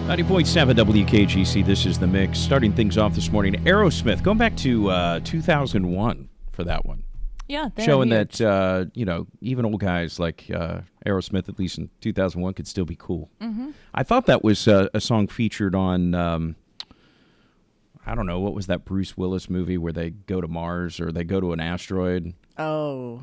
90.7 WKGC, this is The Mix. Starting things off this morning, Aerosmith, going back to 2001 for that one. Yeah, showing huge. That, even old guys like Aerosmith, at least in 2001, could still be cool. Mm-hmm. I thought that was a song featured on, I don't know, what was that Bruce Willis movie where they go to Mars or they go to an asteroid? Oh,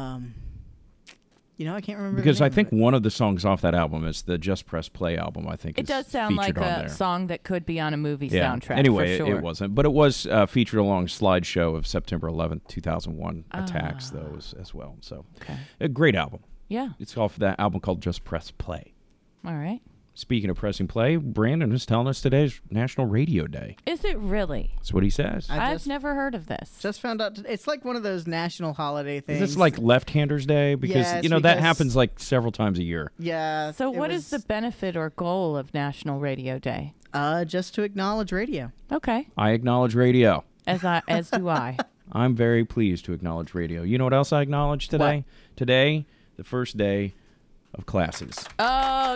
I can't remember. Because the name I think of it. one of the songs off that album is the Just Press Play album, I think. It does sound like on a there. song that could be on a movie Yeah. soundtrack. Anyway, for sure. it wasn't. But it was featured along a slideshow of September 11th, 2001 attacks, though, as well. So, a great album. Yeah. It's off that album called Just Press Play. All right. Speaking of pressing play, Brandon is telling us today's National Radio Day. Is it really? That's what he says. I've never heard of this. Just found out. It's like one of those national holiday things. Is this like Left-Handers Day? Because, Yes, that because- happens like several times a year. Yeah. So what is the benefit or goal of National Radio Day? Just to acknowledge radio. Okay. I acknowledge radio. As do I. I'm very pleased to acknowledge radio. You know what else I acknowledge today? What? Today, the first day of classes. Oh,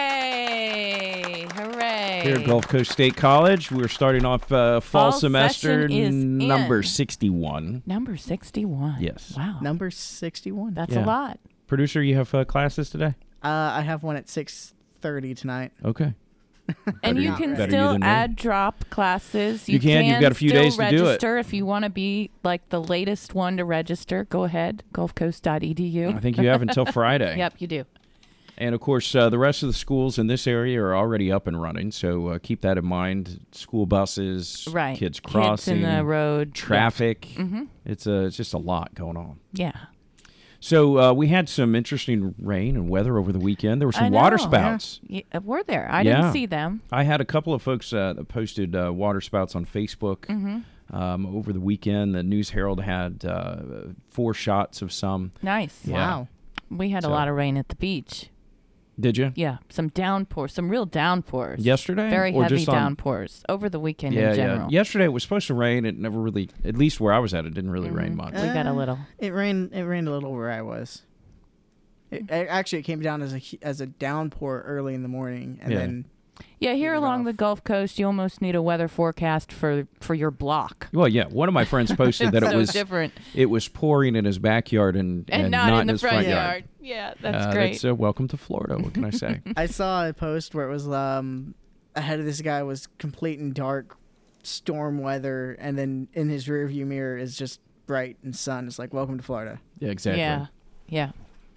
yay! Hooray! Here at Gulf Coast State College, we're starting off fall semester session is number in. 61. Number 61. Yes. Wow. Number 61. That's Yeah. a lot. Producer, you have classes today? I have one at 6:30 tonight. Okay. And you not can ready. Better you still than me. add drop classes. You can. You've got a few still days to do it. register if you want to be like the latest one to register. Go ahead, gulfcoast.edu. I think you have until Friday. Yep, you do. And, of course, the rest of the schools in this area are already up and running, so keep that in mind. School buses, Right. kids crossing, Kids in the road. traffic. Yeah. Mm-hmm. It's just a lot going on. Yeah. So we had some interesting rain and weather over the weekend. There were some I water know. spouts. Yeah, we're there. I Yeah. didn't see them. I had a couple of folks that posted water spouts on Facebook over the weekend. The News Herald had 4 shots of some. Nice. Yeah. Wow. We had a lot of rain at the beach. Did you? Yeah, some downpours, some real downpours. Yesterday? Very Or heavy just on- downpours over the weekend Yeah, in general. yeah. Yesterday it was supposed to rain. It never really, at least where I was at, it didn't really rain much. We got a little. It rained a little where I was. Actually, it came down as a downpour early in the morning, and Yeah. then Yeah, here it along off. the Gulf Coast, you almost need a weather forecast for your block. Well, yeah. One of my friends posted that so it was different. it was pouring in his backyard and not in the his front yard. yard. Yeah, that's great. That's welcome to Florida. What can I say? I saw a post where it was ahead of this guy was complete and dark storm weather, and then in his rearview mirror is just bright and sun. It's like, welcome to Florida. Yeah, exactly. Yeah, yeah.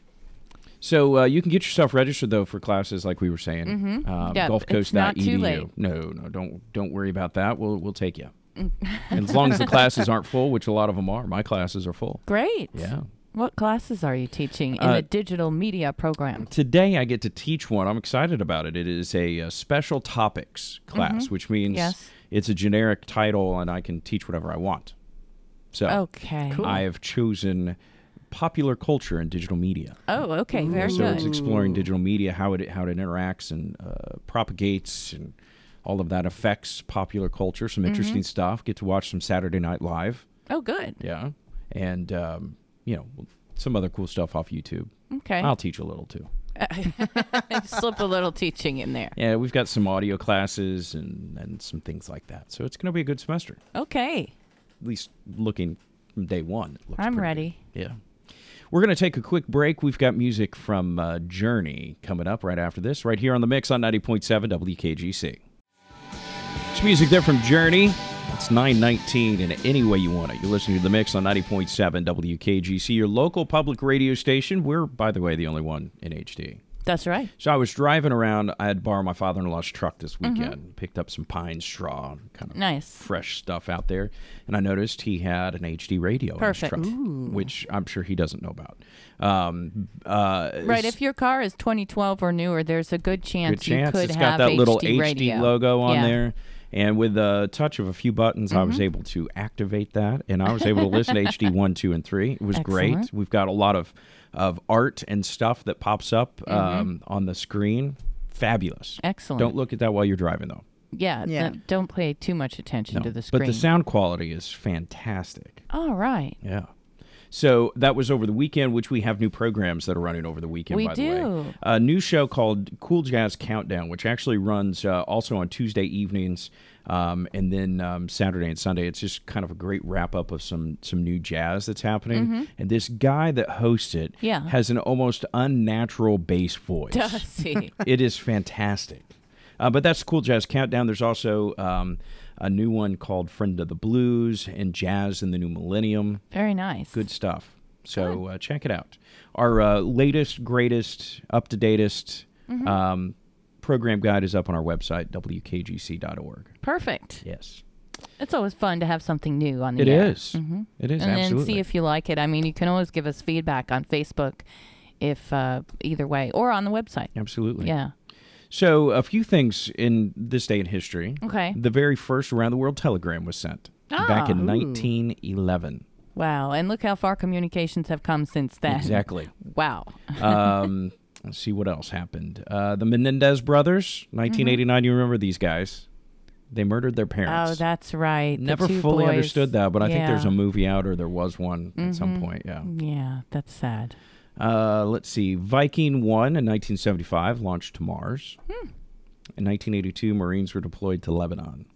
So you can get yourself registered though for classes, like we were saying. Mm-hmm. Yeah, GulfCoast.edu. it's not too late. No, don't worry about that. We'll take you. And as long as the classes aren't full, which a lot of them are, my classes are full. Great. Yeah. What classes are you teaching in the digital media program? Today I get to teach one. I'm excited about it. It is a special topics class, which means Yes. it's a generic title and I can teach whatever I want. So Okay. I have chosen popular culture and digital media. Oh, okay. Very So good. it's exploring digital media, how it interacts and propagates, and all of that affects popular culture. Some interesting stuff. Get to watch some Saturday Night Live. Oh, good. Yeah, and some other cool stuff off YouTube. Okay. I'll teach a little too. Slip a little teaching in there. Yeah, we've got some audio classes and some things like that. So it's going to be a good semester. Okay. At least looking from day one. It looks I'm pretty ready. good. Yeah. We're going to take a quick break. We've got music from Journey coming up right after this, right here on The Mix on 90.7 WKGC. It's music there from Journey. It's 9:19, and any way you want it. You're listening to The Mix on 90.7 WKGC, your local public radio station. We're, by the way, the only one in HD. That's right. So I was driving around. I had borrowed my father-in-law's truck this weekend, picked up some pine straw, kind of Nice. fresh stuff out there, and I noticed he had an HD radio Perfect. in his truck, which I'm sure he doesn't know about. Right. If your car is 2012 or newer, there's a good chance, you could it's have got that HD little radio. HD logo on Yeah. there. And with a touch of a few buttons, I was able to activate that, and I was able to listen to HD 1, 2, and 3. It was great. Excellent. We've got a lot of art and stuff that pops up on the screen. Fabulous. Excellent. Don't look at that while you're driving, though. Yeah. Yeah. Don't pay too much attention to the screen. But the sound quality is fantastic. All right. Yeah. So that was over the weekend, which we have new programs that are running over the weekend, by the way. A new show called Cool Jazz Countdown, which actually runs also on Tuesday evenings and then Saturday and Sunday. It's just kind of a great wrap-up of some new jazz that's happening. And this guy that hosts it has an almost unnatural bass voice. Does he? It is fantastic. But that's Cool Jazz Countdown. There's also a new one called Friend of the Blues and Jazz in the New Millennium. Very nice. Good stuff. So check it out. Our latest, greatest, up-to-datest program guide is up on our website, wkgc.org. Perfect. Yes. It's always fun to have something new on the air. It is. It is, and absolutely. then see if you like it. I mean, you can always give us feedback on Facebook if either way, or on the website. Absolutely. Yeah. So a few things in this day in history. Okay. The very first around-the-world telegram was sent back in 1911. Wow. And look how far communications have come since then. Exactly. Wow. Let's see what else happened. The Menendez brothers, 1989. You remember these guys? They murdered their parents. Oh, that's right. Never fully understood that, but I think there's a movie out, or there was one at some point. Yeah. Yeah, that's sad. Let's see. Viking 1 in 1975 launched to Mars. In 1982, Marines were deployed to Lebanon.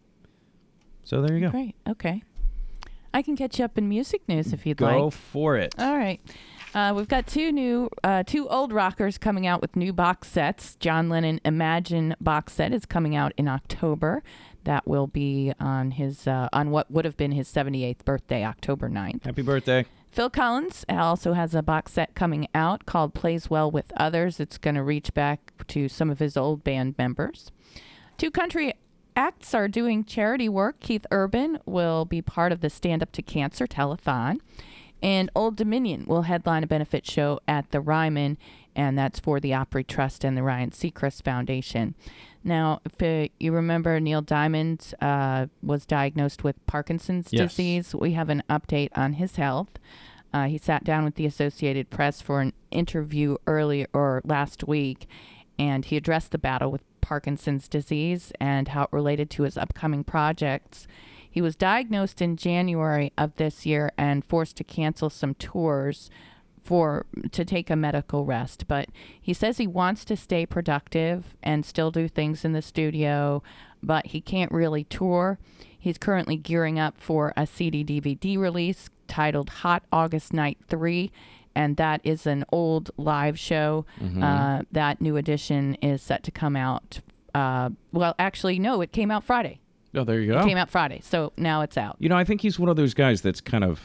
So there you go. Great. Okay. I can catch you up in music news if you'd like. Go for it. All right. We've got two old rockers coming out with new box sets. John Lennon Imagine box set is coming out in October. That will be on his on what would have been his 78th birthday, October 9th. Happy birthday. Phil Collins also has a box set coming out called Plays Well with Others. It's going to reach back to some of his old band members. Two country acts are doing charity work. Keith Urban will be part of the Stand Up to Cancer telethon. And Old Dominion will headline a benefit show at the Ryman, and that's for the Opry Trust and the Ryan Seacrest Foundation. Now, if you remember, Neil Diamond was diagnosed with Parkinson's disease. We have an update on his health. He sat down with the Associated Press for an interview last week, and he addressed the battle with Parkinson's disease and how it related to his upcoming projects. He was diagnosed in January of this year and forced to cancel some tours to take a medical rest. But he says he wants to stay productive and still do things in the studio, but he can't really tour. He's currently gearing up for a CD-DVD release titled Hot August Night 3, and that is an old live show. That new edition is set to come out. Well, actually, no, it came out Friday. Oh, there you go. It came out Friday, so now it's out. You know, I think he's one of those guys that's kind of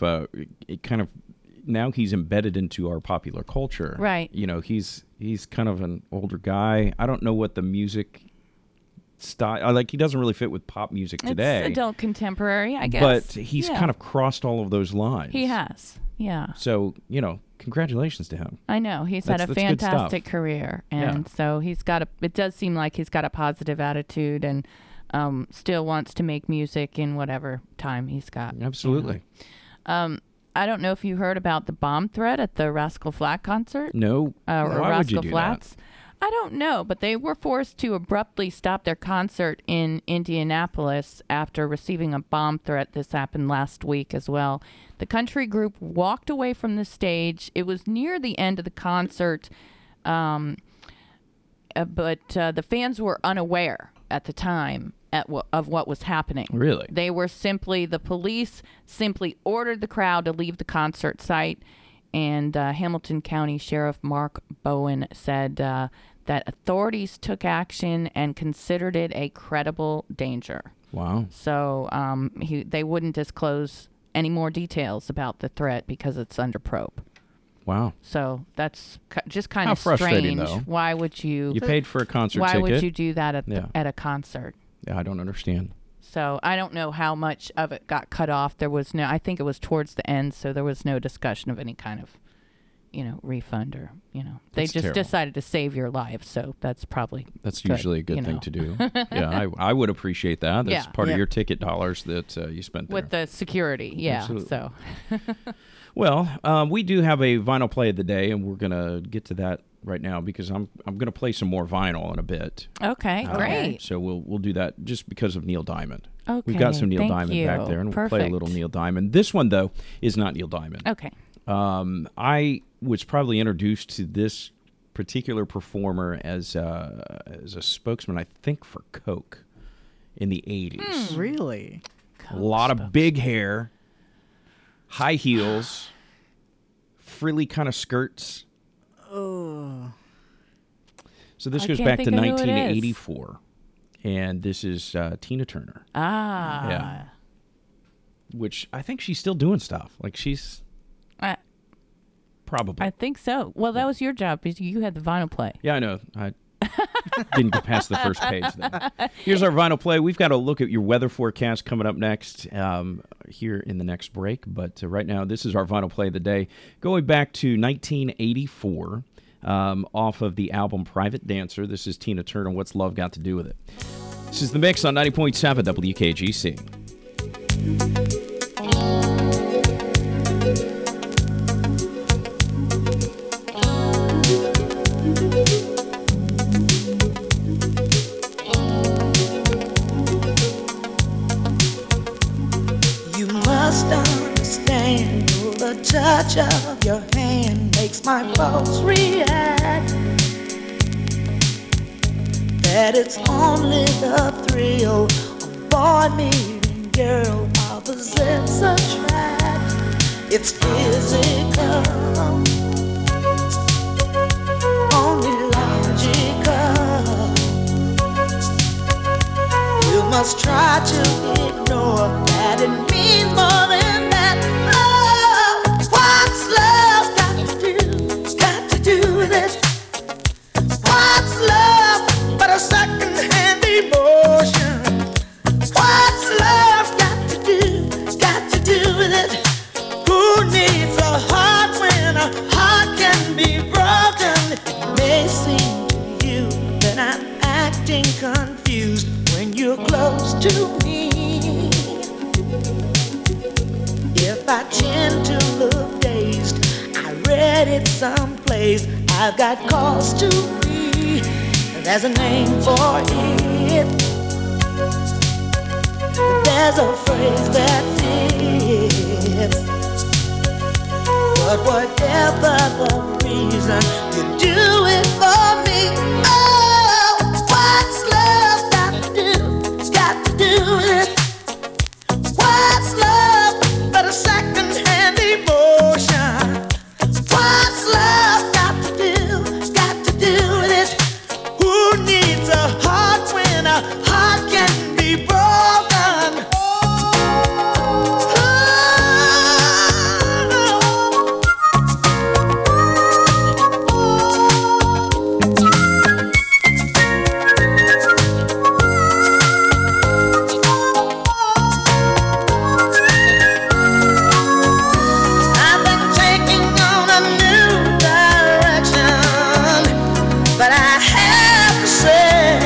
now he's embedded into our popular culture. Right. You know, he's kind of an older guy. I don't know what the music style, like, he doesn't really fit with pop music today. It's adult contemporary, I guess. But he's kind of crossed all of those lines. He has, yeah. So, you know, congratulations to him. I know. He's had a fantastic career. And so it does seem like he's got a positive attitude and still wants to make music in whatever time he's got. Absolutely. I don't know if you heard about the bomb threat at the Rascal Flatts concert. No. Why would you do that? I don't know, but they were forced to abruptly stop their concert in Indianapolis after receiving a bomb threat. This happened last week as well. The country group walked away from the stage. It was near the end of the concert, but the fans were unaware at the time of what was happening. Really? The police simply ordered the crowd to leave the concert site, and Hamilton County Sheriff Mark Bowen said that authorities took action and considered it a credible danger. Wow. So they wouldn't disclose any more details about the threat because it's under probe. Wow. So that's just kind of frustrating, strange. though. Why would you? You paid for a concert ticket. Why would you do that at a concert? Yeah, I don't understand. So I don't know how much of it got cut off. I think it was towards the end, so there was no discussion of any kind of, refund or, They just decided to save your life, so that's probably usually a good thing to do. Yeah, I would appreciate that. That's part of your ticket dollars that you spent there. With the security, yeah. Absolutely. So. Well, we do have a vinyl play of the day, and we're going to get to that right now because I'm going to play some more vinyl in a bit. Okay, great. So we'll do that just because of Neil Diamond. Okay, we've got some Neil Diamond back there, and we'll play a little Neil Diamond. This one, though, is not Neil Diamond. Okay. I was probably introduced to this particular performer as a spokesman, I think, for Coke in the 80s. Really? A lot of big hair, high heels, frilly kind of skirts. Oh. So this I goes can't back to think of who it is. 1984. And this is Tina Turner. Ah. Yeah. Which I think she's still doing stuff. Like she's I probably. think so. Well, that was your job because you had the vinyl play. Yeah, I know. I didn't get past the first page there. Here's our vinyl play. We've got to look at your weather forecast coming up next here in the next break. But right now, this is our vinyl play of the day. Going back to 1984 off of the album Private Dancer. This is Tina Turner. What's Love Got to Do with It? This is The Mix on 90.7 WKGC. You must understand the touch of your hand makes my pulse react. That it's only the thrill of boy meeting girl opposites attract. It's physical, only logical. You must try to ignore that it means more than that. Oh, what's love got to do? Got to do with it. What's love but a second-hand emotion? What's love got to do? Got to do with it. Who needs a heart when a heart can be broken? It may seem to you that I'm acting confused when you're close to me. If I tend to look dazed, I read it someplace. I've got cause to be. There's a name for it. There's a phrase that fits. But whatever the reason, you do it for me. Oh, what's love got to do? It's got to do with it. What's love but a second-hand emotion? What's love got to do? It's got to do with it. Who needs a heart when a heart can be broken? I've been taking on a new direction, but I have to say,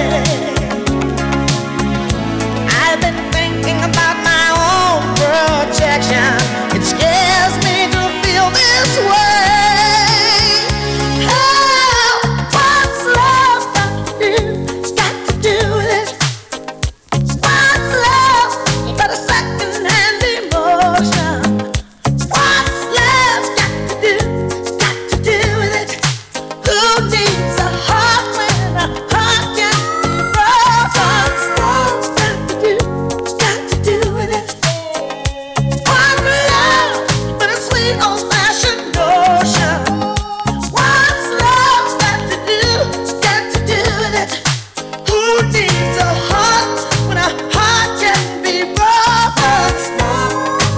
I've been thinking about my own protection. It scares me to feel this way. Oh, what's love got to do? It's got to do with it. What's love but a second-hand emotion? What's love got to do? Got to do with it. Who needs a heart when a heart can be broken? What's love got to do? Got to do with it. What's love but a sweet old-fashioned notion? What's love got to do? Got to do with it. Who needs a heart when a heart can be broken? What's love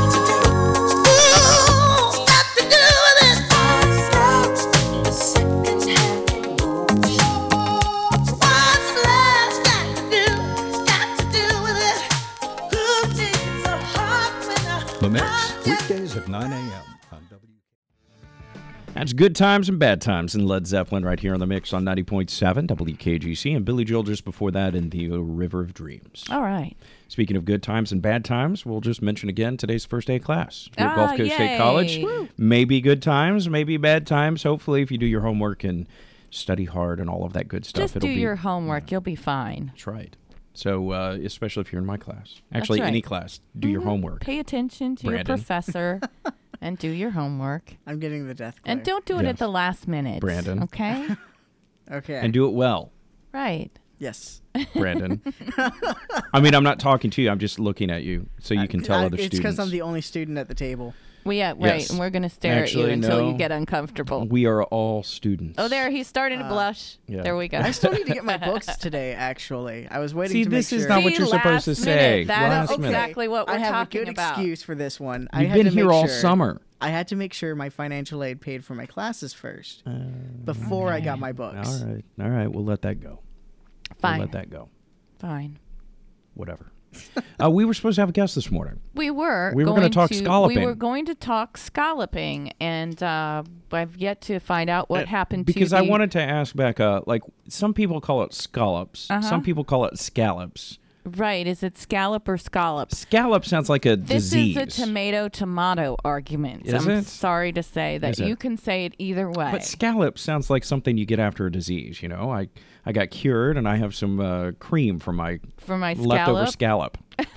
got to do with it? What's love? A second-hand emotion. What's love got to do? Got to do with it. Who needs a heart when a The Mix, heart can weekdays at 9 a.m. on W. That's Good Times and Bad Times in Led Zeppelin right here on The Mix on 90.7 WKGC. And Billy Joel just before that in the River of Dreams. All right. Speaking of good times and bad times, we'll just mention again today's first day of class here at Gulf Coast State yay. College. Maybe good times, maybe bad times. Hopefully, if you do your homework and study hard and all of that good stuff, Just do your homework. You'll be fine. That's right. So, especially if you're in my class. Actually, right. any class, do your homework. Pay attention to Brandon. your professor. And do your homework. I'm getting the death glare. And don't do it Yes. at the last minute. Brandon. Okay? Okay. And do it well, Right. yes. Brandon. I mean, I'm not talking to you. I'm just looking at you so you can tell other It's students. because I'm the only student at the table. Right. Yes. And we're going to stare Actually, at you until no. you get uncomfortable. We are all students. Oh, there. He's starting to blush. yeah. There we go. I still need to get my books today, actually. I was waiting See, to make this sure. is not what See, you're supposed to last say. minute. That's Last minute. exactly what we're I have talking a good about. excuse for this one. I You've had been to here make all sure- summer. I had to make sure my financial aid paid for my classes first before I got my books. All right. We'll let that go. Fine. We'll let that go. Fine. Whatever. We were supposed to have a guest this morning. We were We were going gonna talk We scalloping. were going to talk scalloping, and I've yet to find out what happened Because to I the- wanted to ask Becca, like, some people call it scallops. Uh-huh. Some people call it scallops. Right. Is it scallop or scallop? Scallop sounds like a This disease. is a tomato argument. Is I'm it? sorry to say that Is it? you can say it either way. But scallop sounds like something you get after a disease. You know, I got cured, and I have some cream for my For my leftover scallop,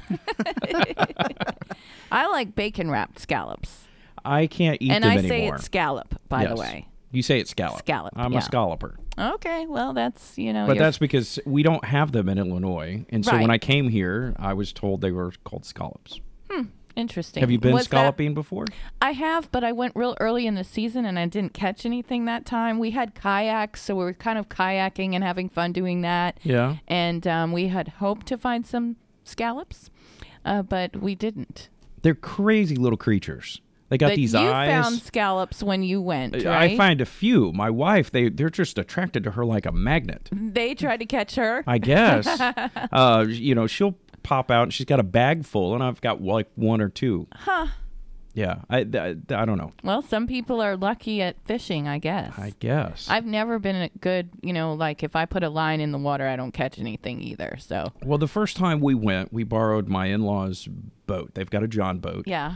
scallop. I like bacon wrapped scallops, I can't eat and them I anymore. say it's scallop. By the Yes. way. You say it's scallop. Scallop, I'm yeah. a scalloper. Okay. Well, that's But you're- that's because we don't have them in Illinois. And so when Right. I came here, I was told they were called scallops. interesting. Have you been Was that- scalloping before? I have, but I went real early in the season and I didn't catch anything that time. We had kayaks, so we were kind of kayaking and having fun doing that. Yeah. And we had hoped to find some scallops, but we didn't. They're crazy little creatures. They got But these you eyes. found scallops when you went, right? I find a few. My wife, they're just attracted to her like a magnet. They tried to catch her. I guess. She'll pop out and she's got a bag full, and I've got like one or two. Huh. Yeah. I don't know. Well, some people are lucky at fishing, I guess. I guess. I've never been a good, like if I put a line in the water, I don't catch anything either. So, Well, the first time we went, we borrowed my in-laws' boat. They've got a John boat. yeah.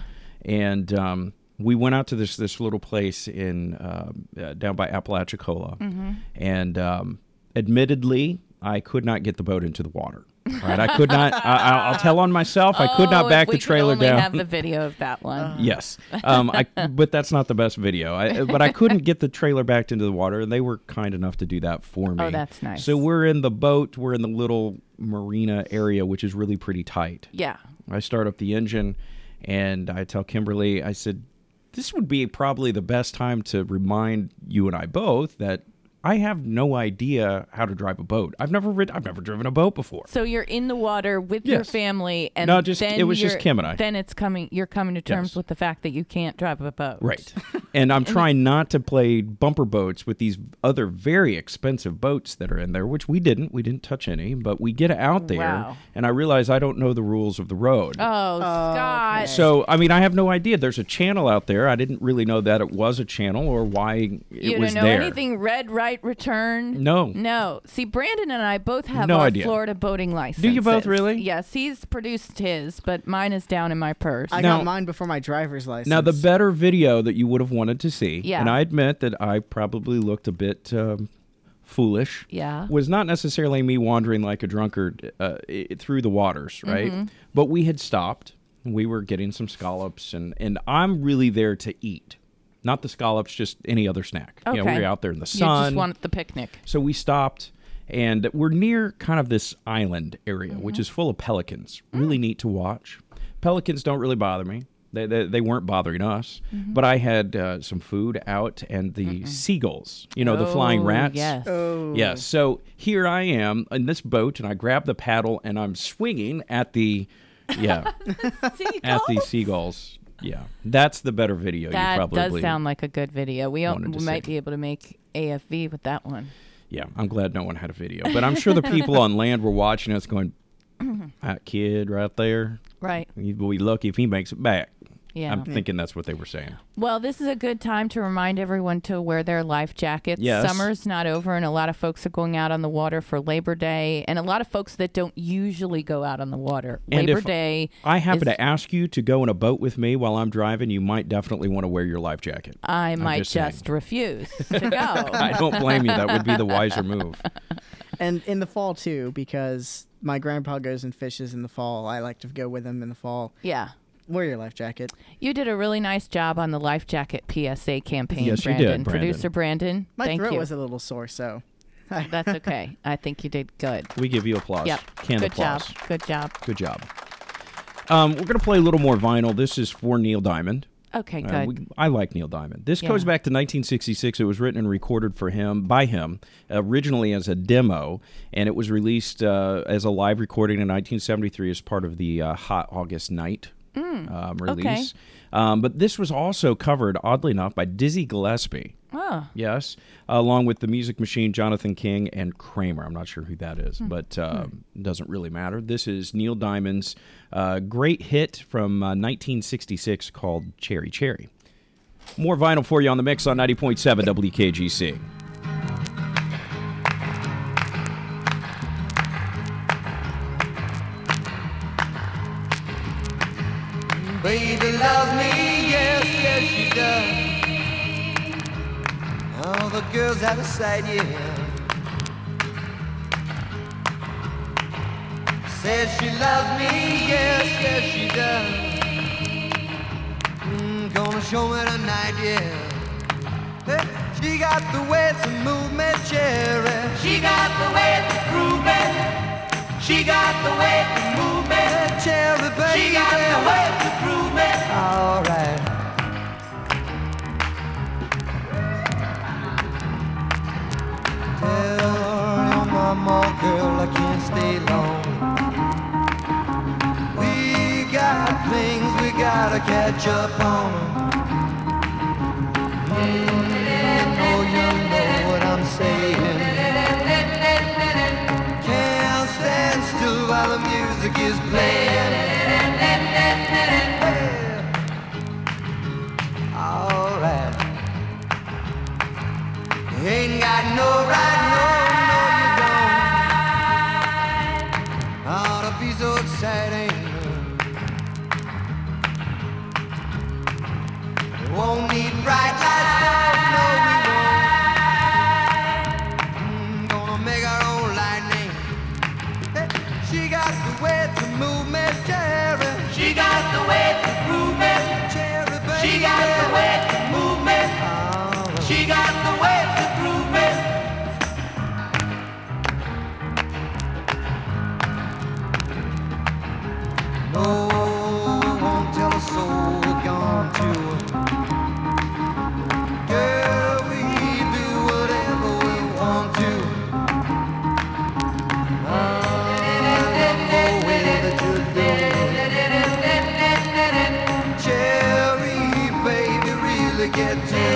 And we went out to this little place in down by Apalachicola, and admittedly, I could not get the boat into the water. All right, I could not. I'll tell on myself. I could not back if the we trailer could only down. have the video of that one. Yes, but that's not the best video. But I couldn't get the trailer backed into the water, and they were kind enough to do that for me. Oh, that's nice. So we're in the boat. We're in the little marina area, which is really pretty tight. Yeah. I start up the engine, and I tell Kimberly, I said, this would be probably the best time to remind you and I both that I have no idea how to drive a boat. I've never driven a boat before. So you're in the water with your Yes. family, and No, then it was just you're- Kim and I. Then you're coming to terms Yes. with the fact that you can't drive a boat. Right. And I'm trying not to play bumper boats with these other very expensive boats that are in there, which we didn't. We didn't touch any, but we get out there, Wow. and I realize I don't know the rules of the road. Oh, Scott. okay. So, I mean, I have no idea. There's a channel out there. I didn't really know that it was a channel or why You it was don't know there. anything red, right, return? No. No. See, Brandon and I both have No our idea. Florida boating license. Do you both really? Yes, he's produced his, but mine is down in my purse. I Now- got mine before my driver's license. Now, the better video that you would have wanted to see, Yeah. and I admit that I probably looked a bit foolish, Yeah. was not necessarily me wandering like a drunkard through the waters, right? Mm-hmm. But we had stopped. We were getting some scallops, and I'm really there to eat. Not the scallops, just any other snack. Okay. You know, we were out there in the You sun. just want the picnic. So we stopped, and we're near kind of this island area, Mm-hmm. which is full of pelicans. Mm. Really neat to watch. Pelicans don't really bother me. They weren't bothering us. Mm-hmm. But I had some food out, and the seagulls, the flying Oh, rats. Yes. Oh. Yes. So here I am in this boat, and I grab the paddle, and I'm swinging at the, at the seagulls. Yeah, that's the better video. That you probably does sound like a good video. We wanted to might see. be able to make AFV with that one. Yeah, I'm glad no one had a video. But I'm sure the people on land were watching us going, that kid right there, Right. we'll be lucky if he makes it back. Yeah. I'm thinking that's what they were saying. Well, this is a good time to remind everyone to wear their life jackets. Yes. Summer's not over, and a lot of folks are going out on the water for Labor Day, and a lot of folks that don't usually go out on the water. And Labor if Day. I happen is- to ask you to go in a boat with me while I'm driving, you might definitely want to wear your life jacket. I might just saying. just refuse to go. I don't blame you. That would be the wiser move. And in the fall too, because my grandpa goes and fishes in the fall. I like to go with him in the fall. Yeah. Wear your life jacket. You did a really nice job on the life jacket PSA campaign, Yes, you Brandon. did, Brandon. Producer Brandon, My thank throat you. was a little sore, so. That's okay. I think you did good. We give you applause. Yep. Canned Good applause. job. Good job. Good job. We're going to play a little more vinyl. This is for Neil Diamond. Okay, good. I like Neil Diamond. This Yeah. goes back to 1966. It was written and recorded by him, originally as a demo, and it was released as a live recording in 1973 as part of the Hot August Night release. But this was also covered, oddly enough, by Dizzy Gillespie. Oh, Yes, along with the Music Machine, Jonathan King, and Kramer. I'm not sure who that is, but it doesn't really matter. This is Neil Diamond's great hit from 1966 called Cherry Cherry. More vinyl for you on the mix on 90.7 WKGC. Baby loves me, yes, yes she does. All the girls out of sight, yeah. Says she loves me, yes, yes she does. Gonna show me tonight, yeah. Hey, she got the way to move me, cherry. She got the way to groove me. She got the way to move me, cherry, baby. She got the way to groove me. All right. Tell your mama, girl, I can't stay long. We got things we gotta catch up on. You know what I'm saying. Can't stand still while the music is playing. All right. You ain't got no right, no, you don't. Ought to be so exciting. You won't need bright lights, no, we won't. Gonna make our own lightning. Hey, she got the way to move me, cherry. She got the way to groove me, cherry, baby. She got the way to move me. She got the way to groove me. No, we won't tell a soul we're gone to. Girl, we do whatever we want to. I love the way that you do. Cherry, baby, really get to me.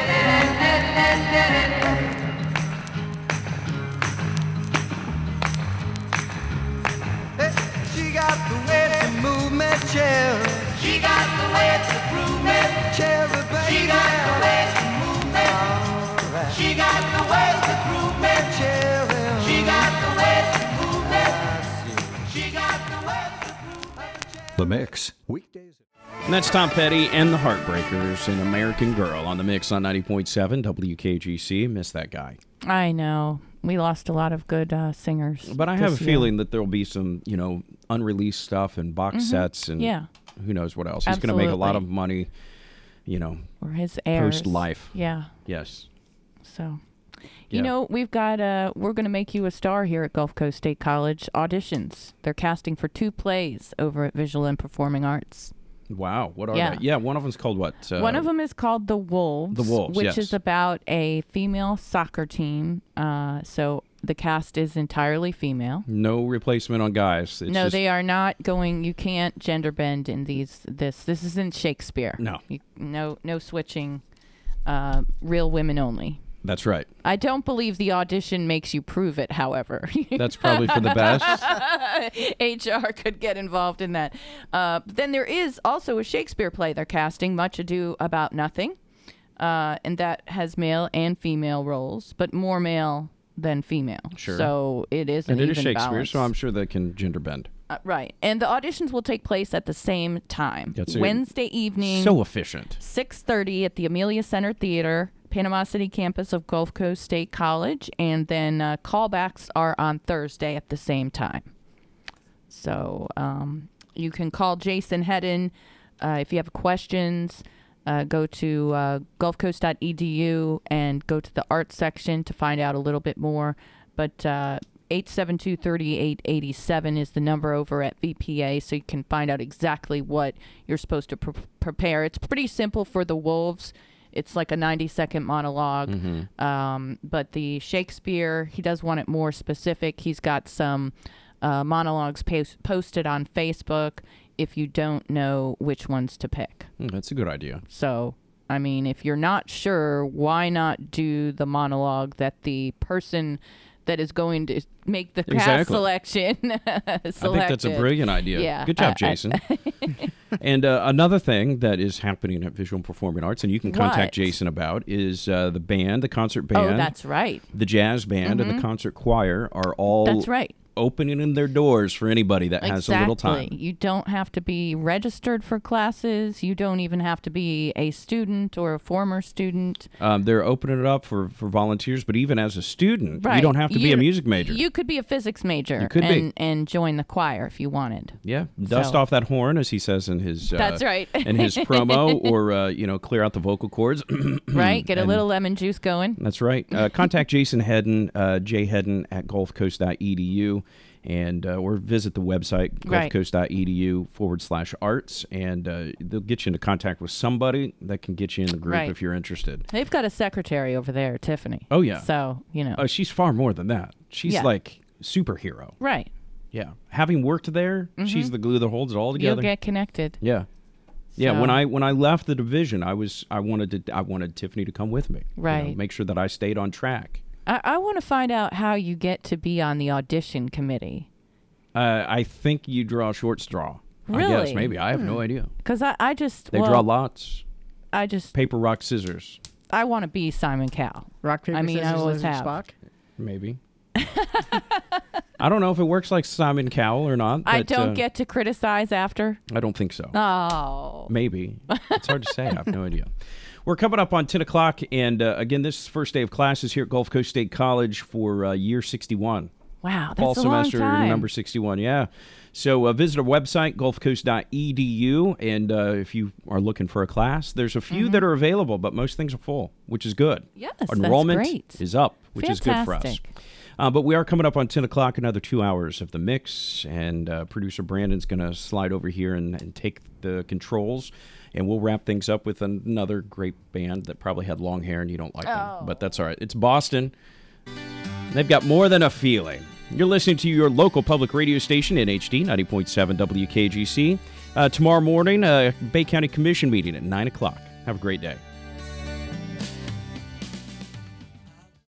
Hey, she got the way to move me, cherry. She got the way to groove me, cherry, baby. She got the way to move me. Right. She got the way to groove me, cherry. She got the way to move me. She got the way to groove me, cherry. The Mix. Weekdays. And that's Tom Petty and the Heartbreakers, an American Girl on the mix on 90.7 WKGC. Miss that guy. I know. We lost a lot of good singers. But I have a this year. feeling that there'll be some, unreleased stuff and box sets and Yeah. who knows what else. He's going to make a lot of Absolutely. money, Or his heirs. post-life. Yeah. Yes. So, Yeah. we've got, we're going to make you a star here at Gulf Coast State College auditions. They're casting for 2 plays over at Visual and Performing Arts. Wow. What are Yeah. they? Yeah, one of them's called what? One of them is called The Wolves. The Wolves, which yes. is about a female soccer team. So the cast is entirely female. No replacement on guys. It's No, just, they are not going. You can't gender bend in these. This isn't Shakespeare. No. No switching. Real women only. That's right. I don't believe the audition makes you prove it. However, That's probably for the best. HR could get involved in that. But then there is also a Shakespeare play they're casting, Much Ado About Nothing, and that has male and female roles, but more male than female. Sure. So it is an And it is even Shakespeare, balance. so I'm sure they can gender bend. Right. And the auditions will take place at the same time. That's it. Wednesday evening, So efficient. 6:30 at the Amelia Center Theater, Panama City campus of Gulf Coast State College. And then callbacks are on Thursday at the same time. So you can call Jason Hedden if you have questions, go to gulfcoast.edu and go to the arts section to find out a little bit more. But 872-3887 is the number over at VPA, so you can find out exactly what you're supposed to prepare. It's pretty simple for the Wolves. It's like a 90-second monologue. But the Shakespeare, he does want it more specific. He's got some monologues posted on Facebook if you don't know which ones to pick. That's a good idea. So, I mean, if you're not sure, why not do the monologue that the person that is going to make the cast selection I think that's a brilliant idea. Yeah. Good job, Jason. And another thing that is happening at Visual and Performing Arts, and you can contact Jason about, is the band, the concert band. Oh, that's right. The jazz band and the concert choir are all that's right. opening their doors for anybody that has a little time. You don't have to be registered for classes. You don't even have to be a student or a former student. They're opening it up for volunteers, but even as a student, you don't have to be a music major. You could be a physics major You could be. and join the choir if you wanted. Yeah, dust off that horn, as he says in his that's right. in his promo, or clear out the vocal cords. Right, get a little lemon juice going. That's right. Contact Jason Hedden, jhedden at gulfcoast.edu. And or visit the website, gulfcoast.edu/arts, and they'll get you into contact with somebody that can get you in the group if you're interested. They've got a secretary over there, Tiffany. Oh, yeah. So, she's far more than that. She's like superhero. Right. Yeah. Having worked there, she's the glue that holds it all together. You'll get connected. Yeah. Yeah, So- when I left the division, I wanted Tiffany to come with me. Right. Make sure that I stayed on track. I want to find out how you get to be on the audition committee. I think you draw a short straw. Really? I guess, maybe. I have no idea. Because I just... They draw lots. Paper, rock, scissors. I want to be Simon Cowell. Rock, paper, scissors, I always lizard, have. Spock. Maybe. I don't know if it works like Simon Cowell or not. I but, don't get to criticize after? I don't think so. Oh. Maybe. It's hard to say. I have no idea. We're coming up on 10 o'clock, and again, this is the first day of classes here at Gulf Coast State College for year 61. Wow, that's Fall a long semester time. number 61, yeah. So visit our website, gulfcoast.edu, and if you are looking for a class, there's a few that are available, but most things are full, which is good. Yes, Enrollment that's great. is up, which is good for us. Fantastic. But we are coming up on 10 o'clock, another 2 hours of the mix, and producer Brandon's going to slide over here and take the controls, and we'll wrap things up with another great band that probably had long hair and you don't like them, but that's all right. It's Boston. They've got More Than a Feeling. You're listening to your local public radio station, NHD 90.7 WKGC. Tomorrow morning, Bay County Commission meeting at 9 o'clock. Have a great day.